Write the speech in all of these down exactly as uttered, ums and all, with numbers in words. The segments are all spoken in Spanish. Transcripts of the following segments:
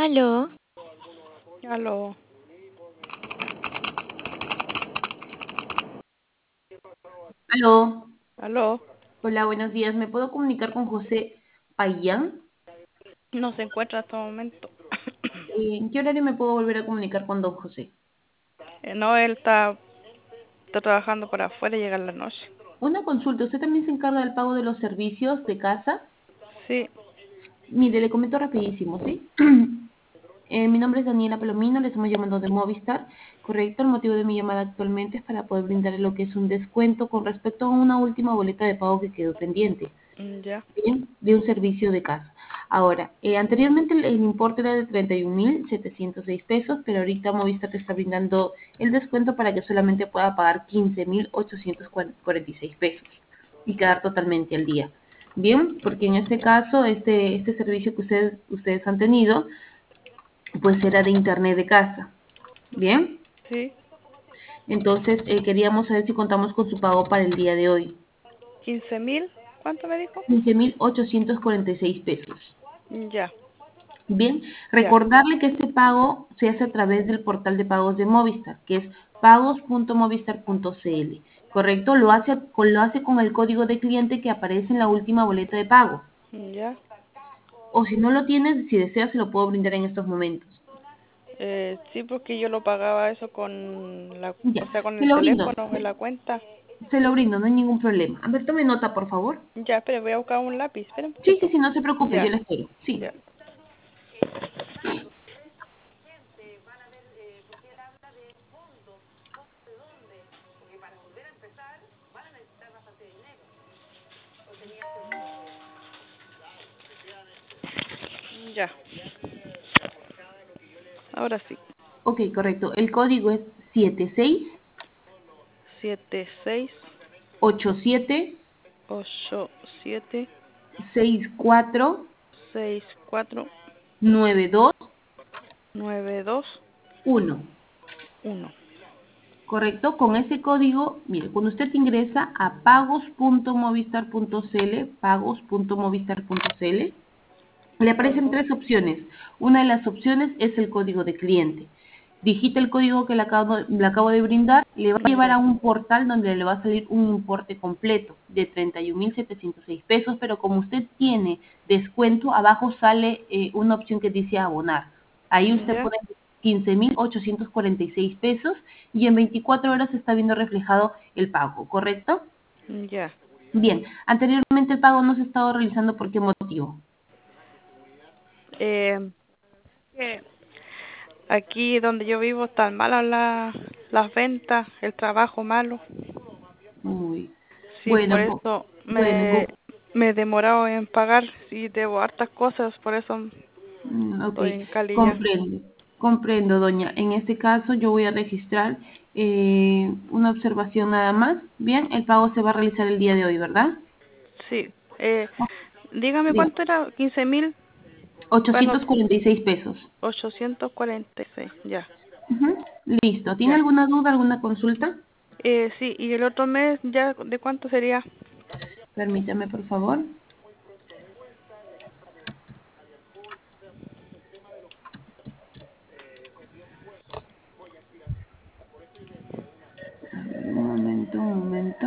Aló, Aló, Aló, aló, hola, buenos días. ¿Me puedo comunicar con José Payán? no se encuentra en este momento. Eh, ¿En qué horario me puedo volver a comunicar con don José? Eh, no, él está, está trabajando por afuera y llega en la noche. Una consulta, ¿usted también se encarga del pago de los servicios de casa? Sí, Mire, le comento rapidísimo, ¿sí? Eh, mi nombre es Daniela Palomino, le estamos llamando de Movistar. Correcto, el motivo de mi llamada actualmente es para poder brindarle lo que es un descuento con respecto a una última boleta de pago que quedó pendiente. mm, ya, Bien, de un servicio de casa. Ahora, eh, anteriormente el, el importe era de treinta y un mil setecientos seis pesos, pero ahorita Movistar te está brindando el descuento para que solamente pueda pagar quince mil ochocientos cuarenta y seis pesos y quedar totalmente al día. Bien, porque en este caso, este, este servicio que ustedes, ustedes han tenido, pues era de internet de casa. Bien, sí, entonces eh, queríamos saber si contamos con su pago para el día de hoy. quince mil, ¿cuánto me dijo? quince mil ochocientos cuarenta y seis pesos. Mm, ya, Bien, ya, recordarle que este pago se hace a través del portal de pagos de Movistar, que es pagos punto movistar punto cl, ¿correcto? Lo hace, con- lo hace con el código de cliente que aparece en la última boleta de pago. mm, ya. O si no lo tienes, si desea, se lo puedo brindar en estos momentos. Eh, sí, porque yo lo pagaba eso con la, Ya, o sea, con se el lo brindo, teléfono en se, la cuenta. se lo brindo, no hay ningún problema. A ver, tome nota, por favor. Ya, pero voy a buscar un lápiz, espera un Sí, sí, poquito. sí, no se preocupe, yo Ya, le espero. Sí. ya, ya. Ahora sí. Ok, correcto. El código es siete seis Siete seis ocho siete ocho siete seis cuatro seis cuatro nueve dos nueve dos uno. uno. Correcto, con ese código, mire, cuando usted ingresa a pagos punto movistar punto cl, pagos punto movistar punto cl, le aparecen Pago. tres opciones. Una de las opciones es el código de cliente. Digita el código que le acabo, le acabo de brindar, le va a llevar Ya, a un portal donde le va a salir un importe completo de treinta y un mil setecientos seis pesos, pero como usted tiene descuento, abajo sale eh, una opción que dice abonar. Ahí usted ya, pone quince mil ochocientos cuarenta y seis pesos y en veinticuatro horas se está viendo reflejado el pago, ¿correcto? ya. Bien, anteriormente el pago no se ha estado realizando, ¿por qué motivo? Eh, que aquí donde yo vivo están malas la- las ventas, el trabajo malo. Uy. Sí, por Bueno, po- eso bueno, me, po- me he demorado en pagar y debo hartas cosas, por eso mm, ok, estoy en Cali ya. comprendo, comprendo, doña. En este caso yo voy a registrar eh, una observación nada más. Bien, el pago se va a realizar el día de hoy, ¿verdad? Sí, eh, Oh, dígame diga, cuánto era, quince mil, bueno, ochocientos cuarenta y seis pesos. ochocientos cuarenta y seis, ya, Ujú, listo. ¿Tiene ya. alguna duda, alguna consulta? Eh, sí, y el otro mes ya, ¿de cuánto sería? Permítame, por favor. Un momento, un momento.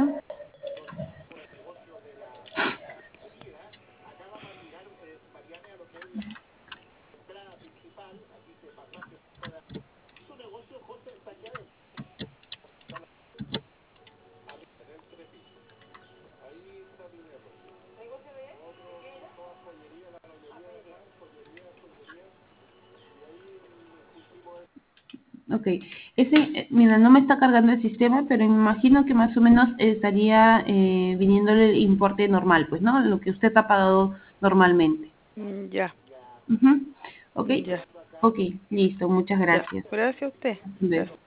Ok, ese, eh, mira, no me está cargando el sistema, pero me imagino que más o menos estaría eh, viniéndole el importe normal, pues, ¿no? Lo que usted ha pagado normalmente. Mm, ya, Ujú. Ok, ya, ok, listo, muchas ya. gracias. Gracias a usted. Luego. Gracias.